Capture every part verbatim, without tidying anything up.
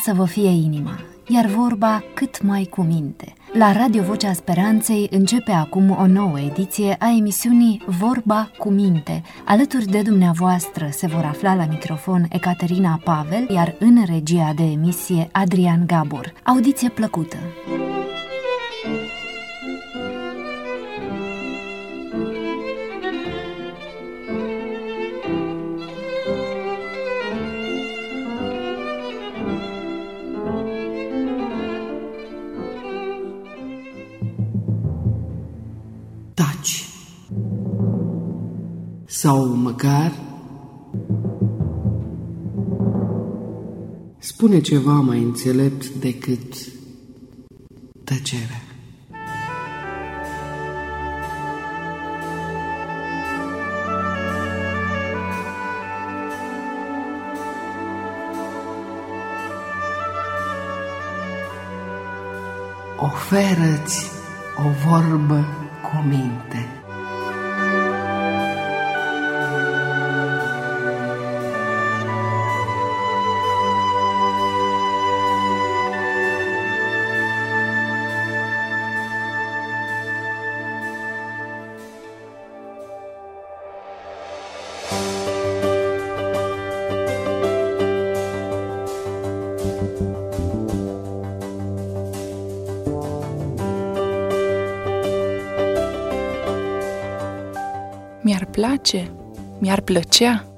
să vă fie inima, iar vorba cât mai cu minte. La Radio Vocea Speranței începe acum o nouă ediție a emisiunii Vorba cu minte. Alături de dumneavoastră se vor afla la microfon Ecaterina Pavel, iar în regia de emisie Adrian Gabor. Audiție plăcută! Taci. Sau măcar spune ceva mai înțelept decât tăcerea. Oferă-ți o vorbă cu minte. Mi-ar place, mi-ar plăcea.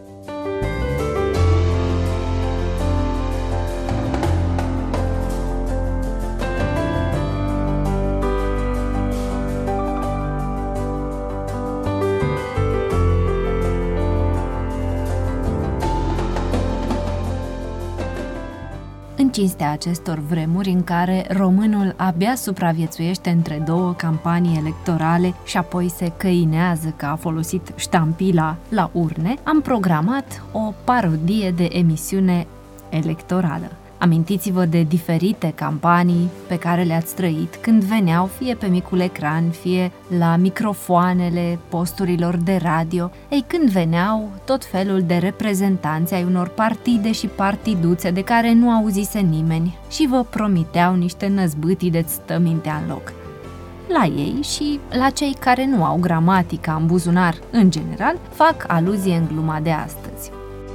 În cinstea acestor vremuri în care românul abia supraviețuiește între două campanii electorale și apoi se căinează că a folosit ștampila la urne, am programat o parodie de emisiune electorală. Amintiți-vă de diferite campanii pe care le-ați trăit când veneau fie pe micul ecran, fie la microfoanele posturilor de radio. Ei, când veneau tot felul de reprezentanți ai unor partide și partiduțe de care nu auzise nimeni și vă promiteau niște năzbâtii de-ți stă mintea în loc. La ei și la cei care nu au gramatica în buzunar în general, fac aluzie în gluma de astăzi.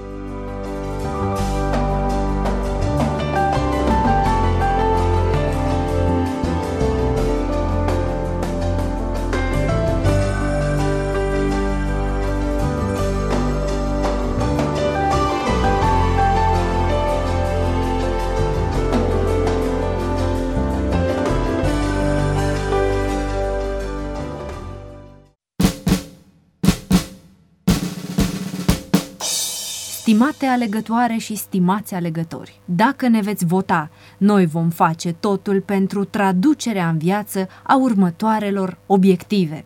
Stimate alegătoare și stimați alegători, dacă ne veți vota, noi vom face totul pentru traducerea în viață a următoarelor obiective.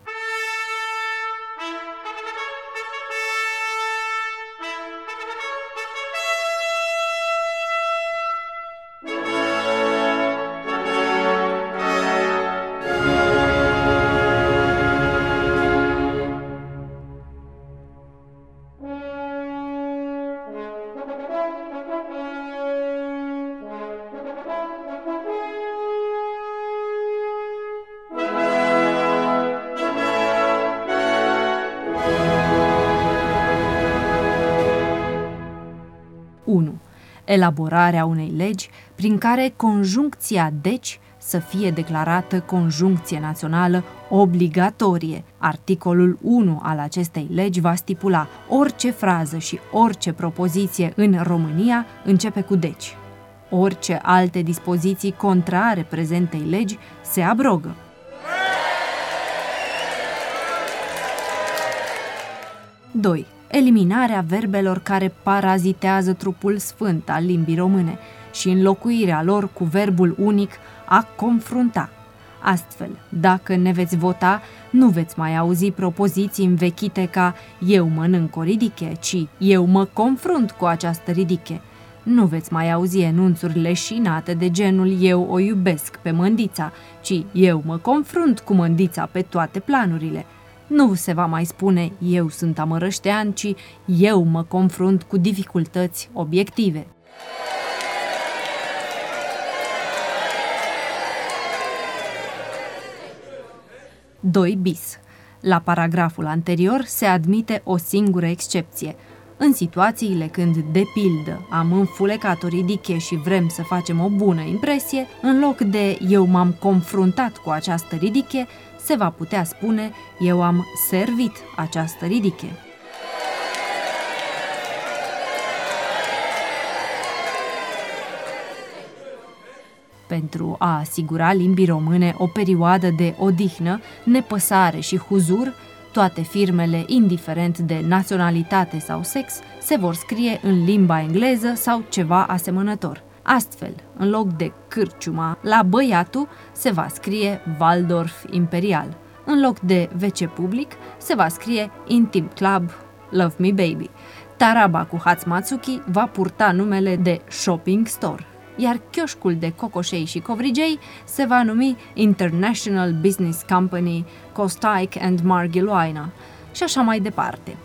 unu. Elaborarea unei legi prin care conjuncția deci să fie declarată conjuncție națională obligatorie. Articolul unu al acestei legi va stipula: orice frază și orice propoziție în România începe cu deci. Orice alte dispoziții contrare prezentei legi se abrogă. doi. Eliminarea verbelor care parazitează trupul sfânt al limbii române și înlocuirea lor cu verbul unic a confrunta. Astfel, dacă ne veți vota, nu veți mai auzi propoziții învechite ca eu mănânc o ridiche, ci eu mă confrunt cu această ridiche. Nu veți mai auzi enunțuri leșinate de genul eu o iubesc pe Mândița, ci eu mă confrunt cu Mândița pe toate planurile. Nu se va mai spune eu sunt amărăștean, ci eu mă confrunt cu dificultăți obiective. doi bis. La paragraful anterior se admite o singură excepție. În situațiile când, de pildă, am înfulecat o ridiche și vrem să facem o bună impresie, în loc de eu m-am confruntat cu această ridiche, se va putea spune eu am servit această ridiche. Pentru a asigura limbii române o perioadă de odihnă, nepăsare și huzur, toate firmele, indiferent de naționalitate sau sex, se vor scrie în limba engleză sau ceva asemănător. Astfel, în loc de cârciuma la Băiatu, se va scrie Waldorf Imperial. În loc de W C public, se va scrie Intim Club Love Me Baby. Taraba cu Hatsumatsuki va purta numele de Shopping Store, iar chioșcul de cocoșei și covrigei se va numi International Business Company Costaic and Margiloina și așa mai departe.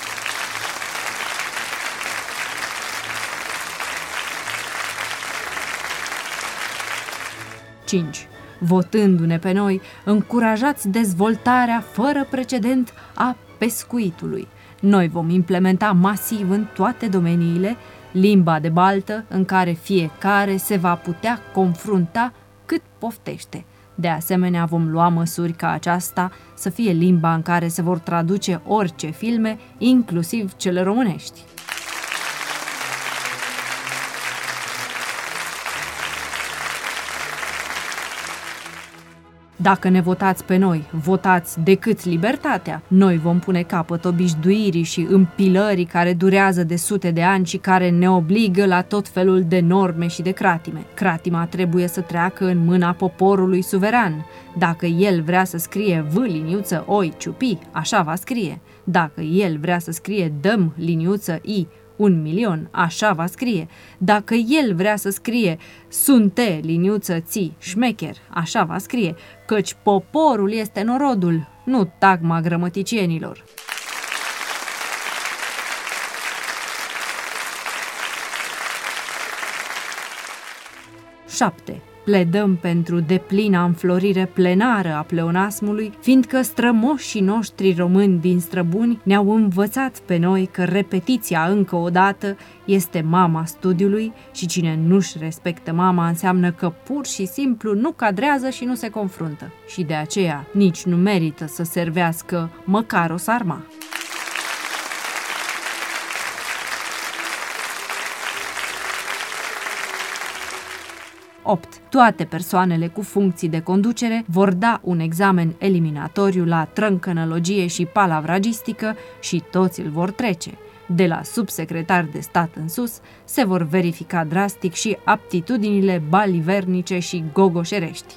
cinci. Votându-ne pe noi, încurajați dezvoltarea fără precedent a pescuitului. Noi vom implementa masiv în toate domeniile limba de baltă în care fiecare se va putea confrunta cât poftește. De asemenea, vom lua măsuri ca aceasta să fie limba în care se vor traduce orice filme, inclusiv cele românești. Dacă ne votați pe noi, votați decât libertatea. Noi vom pune capăt obișnuirii și împilării care durează de sute de ani și care ne obligă la tot felul de norme și de cratime. Cratima trebuie să treacă în mâna poporului suveran. Dacă el vrea să scrie V liniuță oi ciupi, așa va scrie. Dacă el vrea să scrie dăm liniuță I un milion, așa va scrie. Dacă el vrea să scrie sunte liniuță ți șmecher, așa va scrie, căci poporul este norodul, nu tagma grămăticienilor. șapte. Pledăm pentru deplina înflorire plenară a pleonasmului, fiindcă strămoșii noștri români din străbuni ne-au învățat pe noi că repetiția încă o dată este mama studiului și cine nu-și respectă mama înseamnă că pur și simplu nu cadrează și nu se confruntă. Și de aceea nici nu merită să servească măcar o sarma. opt. Toate persoanele cu funcții de conducere vor da un examen eliminatoriu la trâncănălogie și palavragistică și toți îl vor trece. De la subsecretar de stat în sus se vor verifica drastic și aptitudinile balivernice și gogoșerești.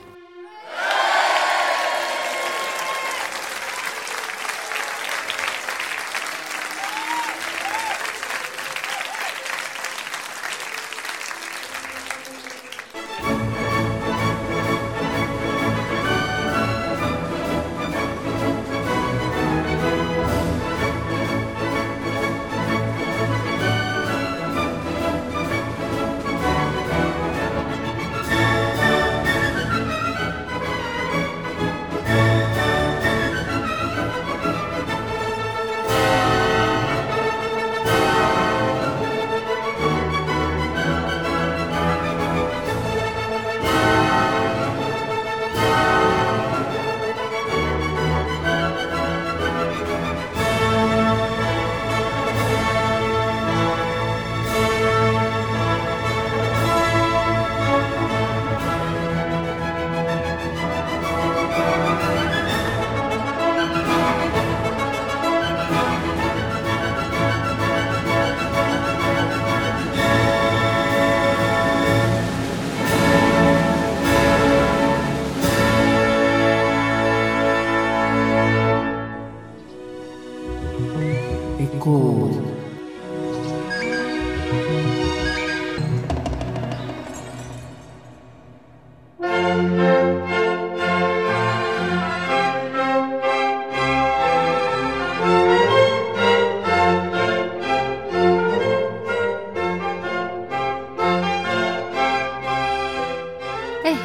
Ecouri.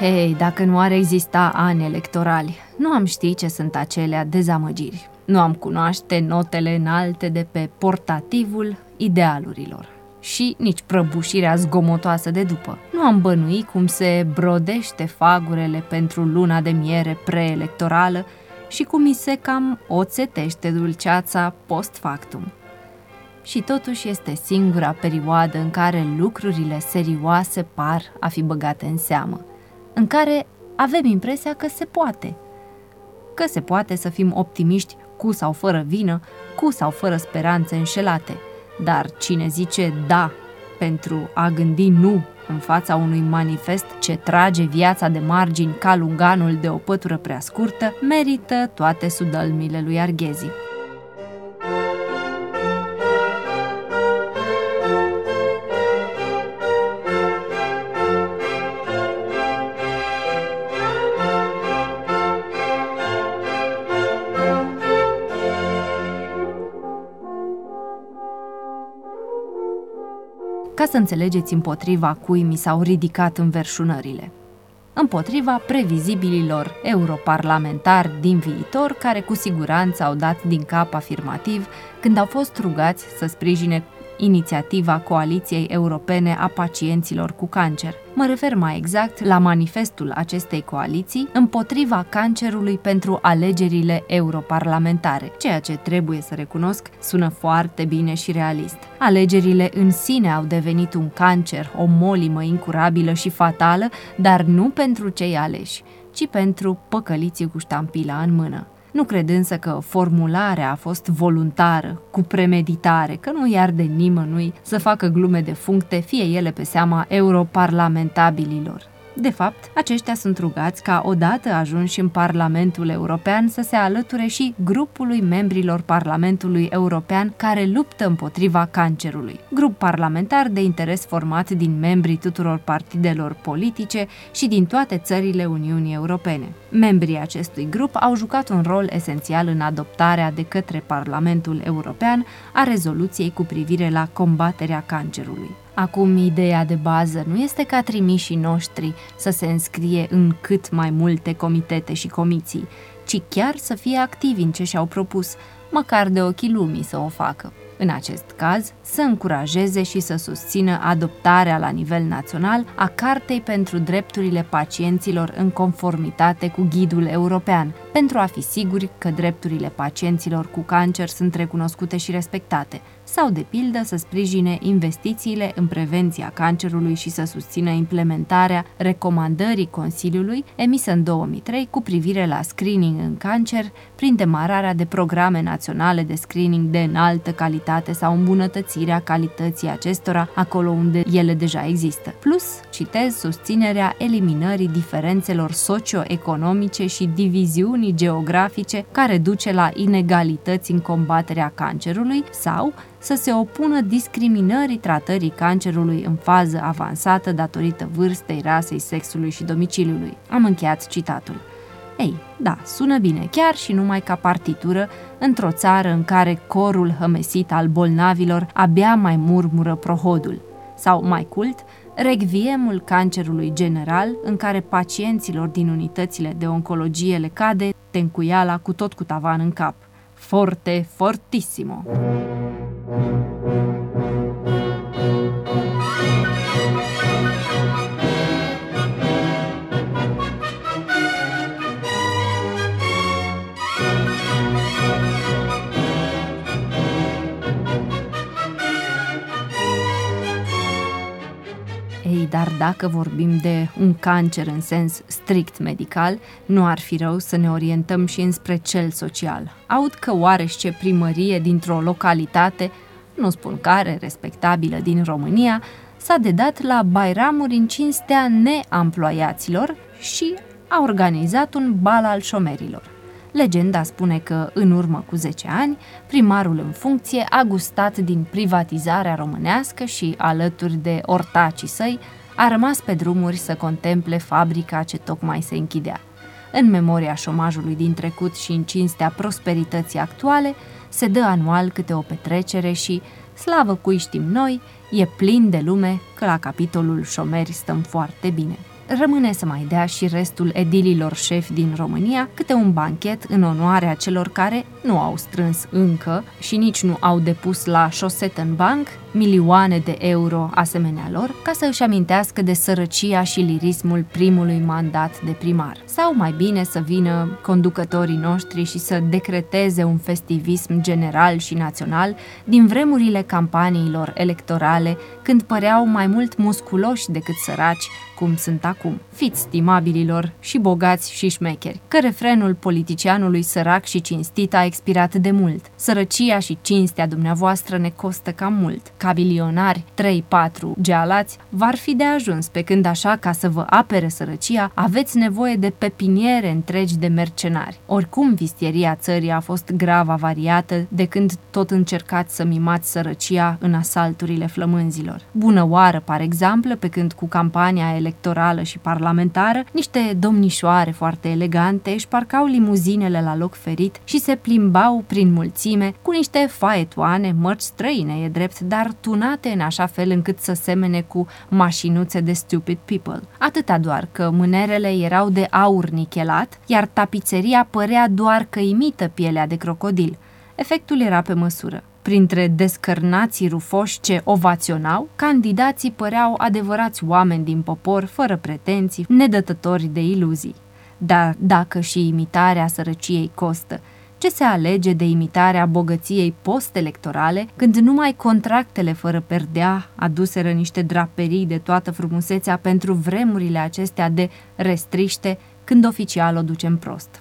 Hei, dacă nu ar exista ani electorali, nu am ști ce sunt acelea dezamăgiri. Nu am cunoaște notele înalte de pe portativul idealurilor și nici prăbușirea zgomotoasă de după. Nu am bănui cum se brodește fagurele pentru luna de miere preelectorală și cum mi se cam oțetește dulceața post factum. Și totuși este singura perioadă în care lucrurile serioase par a fi băgate în seamă, în care avem impresia că se poate. Că se poate să fim optimiști cu sau fără vină, cu sau fără speranțe înșelate, dar cine zice da pentru a gândi nu în fața unui manifest ce trage viața de margini ca lunganul de o pătură prea scurtă, merită toate sudălmile lui Arghezi. Ca să înțelegeți împotriva cui mi s-au ridicat înverșunările. Împotriva previzibililor europarlamentari din viitor, care cu siguranță au dat din cap afirmativ când au fost rugați să sprijine inițiativa Coaliției Europene a Pacienților cu Cancer. Mă refer mai exact la manifestul acestei coaliții împotriva cancerului pentru alegerile europarlamentare, ceea ce, trebuie să recunosc, sună foarte bine și realist. Alegerile în sine au devenit un cancer, o molimă incurabilă și fatală, dar nu pentru cei aleși, ci pentru păcăliții cu ștampila în mână. Nu cred însă că formularea a fost voluntară, cu premeditare, că nu i-ar de nimănui să facă glume defuncte, fie ele pe seama europarlamentabililor. De fapt, aceștia sunt rugați ca, odată ajunși în Parlamentul European, să se alăture și grupului membrilor Parlamentului European care luptă împotriva cancerului. Grup parlamentar de interes format din membrii tuturor partidelor politice și din toate țările Uniunii Europene. Membrii acestui grup au jucat un rol esențial în adoptarea de către Parlamentul European a rezoluției cu privire la combaterea cancerului. Acum, ideea de bază nu este ca trimișii noștri să se înscrie în cât mai multe comitete și comisii, ci chiar să fie activi în ce și-au propus, măcar de ochii lumii să o facă. În acest caz, să încurajeze și să susțină adoptarea la nivel național a Cartei pentru drepturile pacienților în conformitate cu ghidul european, pentru a fi siguri că drepturile pacienților cu cancer sunt recunoscute și respectate, sau, de pildă, să sprijine investițiile în prevenția cancerului și să susțină implementarea recomandării Consiliului emisă în două mii trei cu privire la screening în cancer prin demararea de programe naționale de screening de înaltă calitate sau îmbunătățirea calității acestora acolo unde ele deja există. Plus, citez, susținerea eliminării diferențelor socioeconomice și diviziunii geografice care duce la inegalități în combaterea cancerului sau să se opună discriminării tratării cancerului în fază avansată datorită vârstei, rasei, sexului și domiciliului. Am încheiat citatul. Ei, da, sună bine, chiar și numai ca partitură, într-o țară în care corul hămesit al bolnavilor abia mai murmură prohodul. Sau, mai cult, recviemul cancerului general, în care pacienților din unitățile de oncologie le cade tencuiala cu tot cu tavan în cap. Forte, fortissimo! Ei, dar dacă vorbim de un cancer în sens strict medical, nu ar fi rău să ne orientăm și înspre cel social. Aud că oarește primărie dintr-o localitate, nu spun care, respectabilă din România, s-a dedat la bairamuri în cinstea neamploiaților și a organizat un bal al șomerilor. Legenda spune că, în urmă cu zece ani, primarul în funcție a gustat din privatizarea românească și, alături de ortacii săi, a rămas pe drumuri să contemple fabrica ce tocmai se închidea. În memoria șomajului din trecut și în cinstea prosperității actuale, se dă anual câte o petrecere și, slavă cui știm noi, e plin de lume că la capitolul șomeri stăm foarte bine. rămâne să mai dea și restul edililor șefi din România câte un banchet în onoarea celor care nu au strâns încă și nici nu au depus la Șosetenbank milioane de euro asemenea lor, ca să își amintească de sărăcia și lirismul primului mandat de primar. Sau mai bine să vină conducătorii noștri și să decreteze un festivism general și național din vremurile campaniilor electorale, când păreau mai mult musculoși decât săraci, cum sunt acum. Fiți stimabililor și bogați și șmecheri, că refrenul politicianului sărac și cinstit a expirat de mult. Sărăcia și cinstea dumneavoastră ne costă cam mult. Ca bilionari, trei patru gealați, v-ar fi de ajuns, pe când așa, ca să vă apere sărăcia, aveți nevoie de pepiniere întregi de mercenari. Oricum, vistieria țării a fost grav avariată de când tot încercați să mimați sărăcia în asalturile flămânzilor. Bună oară, par exemplu, pe când cu campania electorală și parlamentară, niște domnișoare foarte elegante își parcau limuzinele la loc ferit și se plimbau prin mulțime cu niște faetoane, mărci străine, e drept, dar tunate în așa fel încât să semene cu mașinuțe de stupid people. Atâta doar că mânerele erau de aur nichelat, iar tapiseria părea doar că imită pielea de crocodil. Efectul era pe măsură. Printre descărnații rufoși ce ovaționau, candidații păreau adevărați oameni din popor, fără pretenții, nedătători de iluzii. Dar dacă și imitarea sărăciei costă, ce se alege de imitarea bogăției post-electorale, când numai contractele fără perdea aduseră niște draperii de toată frumusețea pentru vremurile acestea de restriște, când oficial o ducem prost.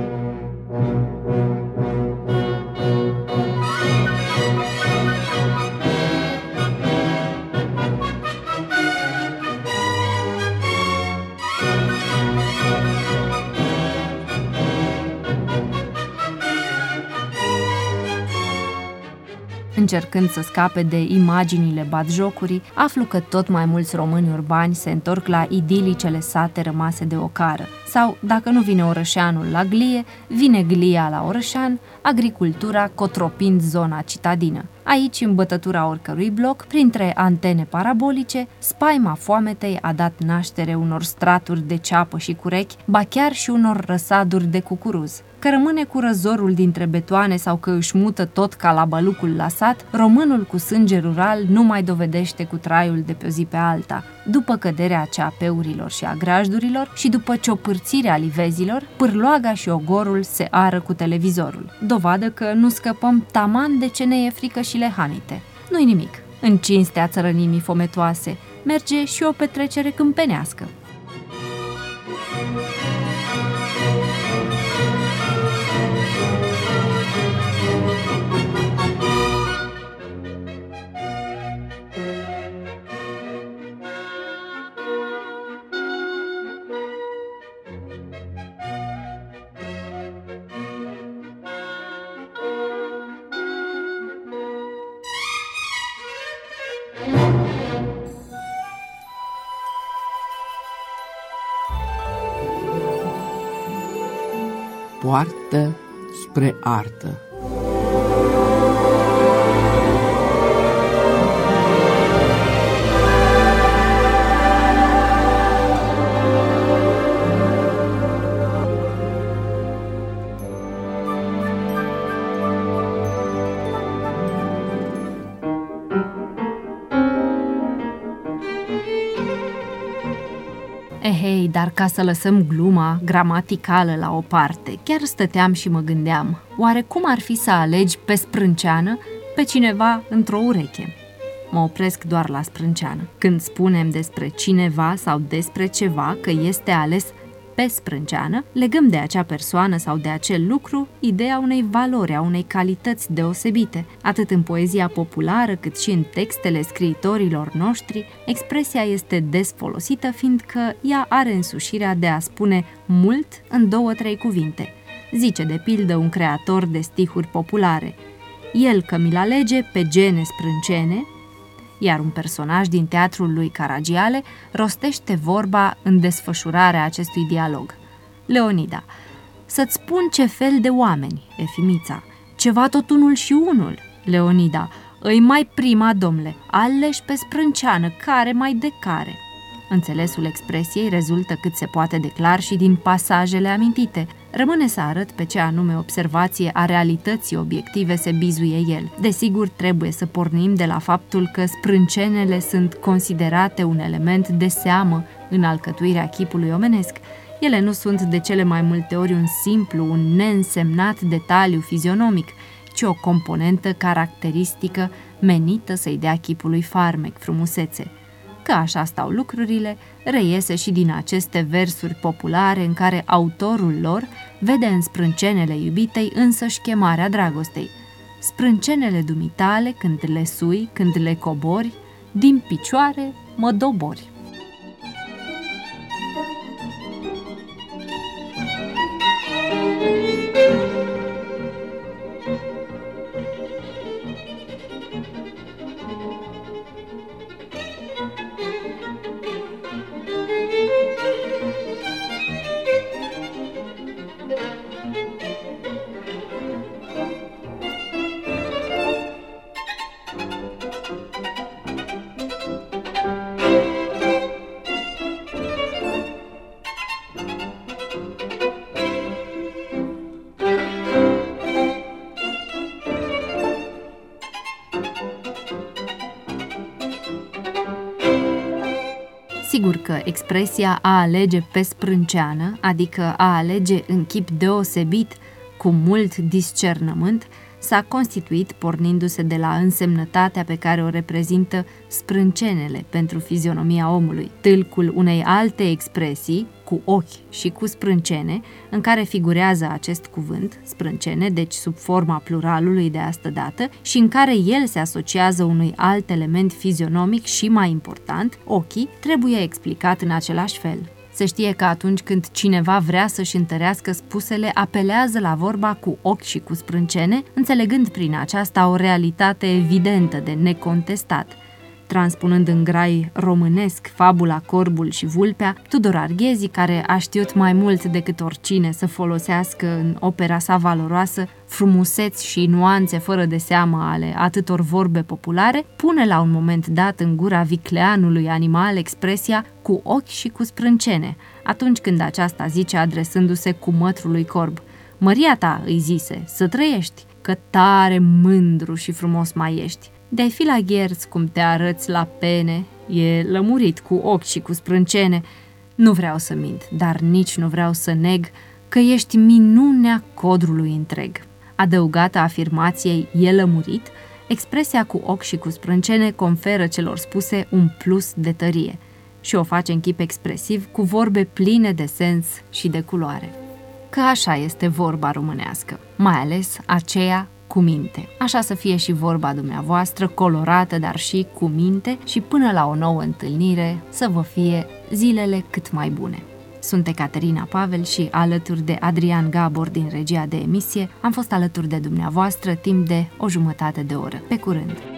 Încercând să scape de imaginile batjocurii, aflu că tot mai mulți români urbani se întorc la idilicele sate rămase de ocară. Sau, dacă nu vine orășeanul la glie, vine glia la orășean, agricultura cotropind zona citadină. Aici, în bătătura oricărui bloc, printre antene parabolice, spaima foametei a dat naștere unor straturi de ceapă și curechi, ba chiar și unor răsaduri de cucuruz. Că rămâne cu răzorul dintre betoane sau că își mută tot ca la balucul la sat, românul cu sânge rural nu mai dovedește cu traiul de pe o zi pe alta. După căderea ceapeurilor și a grajdurilor și după ciopârțirea livezilor, pârloaga și ogorul se ară cu televizorul. Dovadă că nu scăpăm taman de ce ne e frică și lehanite. Nu-i nimic. În cinstea țărănimii fometoase merge și o petrecere câmpenească. Poartă spre artă. Ehei, dar ca să lăsăm gluma gramaticală la o parte, chiar stăteam și mă gândeam, oare cum ar fi să alegi pe sprânceană pe cineva într-o ureche? Mă opresc doar la sprânceană. Când spunem despre cineva sau despre ceva că este ales pe sprânceană, legăm de acea persoană sau de acel lucru ideea unei valori, a unei calități deosebite. Atât în poezia populară, cât și în textele scriitorilor noștri, expresia este des folosită, fiindcă ea are însușirea de a spune mult în două-trei cuvinte. Zice de pildă un creator de stihuri populare: el că mi-l alege pe gene sprâncene, iar un personaj din teatrul lui Caragiale rostește vorba în desfășurarea acestui dialog. Leonida: să-ți spun ce fel de oameni, Efimița, ceva tot unul și unul. Leonida: îi mai prima, domnule, aleși pe sprânceană, care mai de care. Înțelesul expresiei rezultă cât se poate de clar și din pasajele amintite. Rămâne să arăt pe ce anume observație a realității obiective se bizuie el. Desigur, trebuie să pornim de la faptul că sprâncenele sunt considerate un element de seamă în alcătuirea chipului omenesc. Ele nu sunt de cele mai multe ori un simplu, un neînsemnat detaliu fizionomic, ci o componentă caracteristică menită să-i dea chipului farmec, frumusețe. Că așa stau lucrurile, reiese și din aceste versuri populare în care autorul lor vede în sprâncenele iubitei însăși chemarea dragostei. Sprâncenele dumitale, când le sui, când le cobori, din picioare mă dobori. Sigur că expresia a alege pe sprânceană, adică a alege în chip deosebit, cu mult discernământ, s-a constituit pornindu-se de la însemnătatea pe care o reprezintă sprâncenele pentru fizionomia omului, tâlcul unei alte expresii, cu ochi și cu sprâncene, în care figurează acest cuvânt, sprâncene, deci sub forma pluralului de astădată, și în care el se asociază unui alt element fizionomic și mai important, ochii, trebuie explicat în același fel. Se știe că atunci când cineva vrea să-și întărească spusele, apelează la vorba cu ochi și cu sprâncene, înțelegând prin aceasta o realitate evidentă de necontestat. Transpunând în grai românesc fabula Corbul și Vulpea, Tudor Arghezi, care a știut mai mult decât oricine să folosească în opera sa valoroasă frumuseți și nuanțe fără de seamă ale atâtor vorbe populare, pune la un moment dat în gura vicleanului animal expresia cu ochi și cu sprâncene, atunci când aceasta zice adresându-se cu mătrului corb: "Măria ta," îi zise, "să trăiești, că tare mândru și frumos mai ești. De-ai fi la gherți cum te arăți la pene, e lămurit cu ochi și cu sprâncene. Nu vreau să mint, dar nici nu vreau să neg că ești minunea codrului întreg." Adăugată afirmației "e lămurit", expresia cu ochi și cu sprâncene conferă celor spuse un plus de tărie și o face în chip expresiv cu vorbe pline de sens și de culoare. Că așa este vorba românească, mai ales aceea cu minte. Așa să fie și vorba dumneavoastră, colorată, dar și cu minte, și până la o nouă întâlnire să vă fie zilele cât mai bune. Sunt Ecaterina Pavel și, alături de Adrian Gabor din regia de emisie, am fost alături de dumneavoastră timp de o jumătate de oră. Pe curând!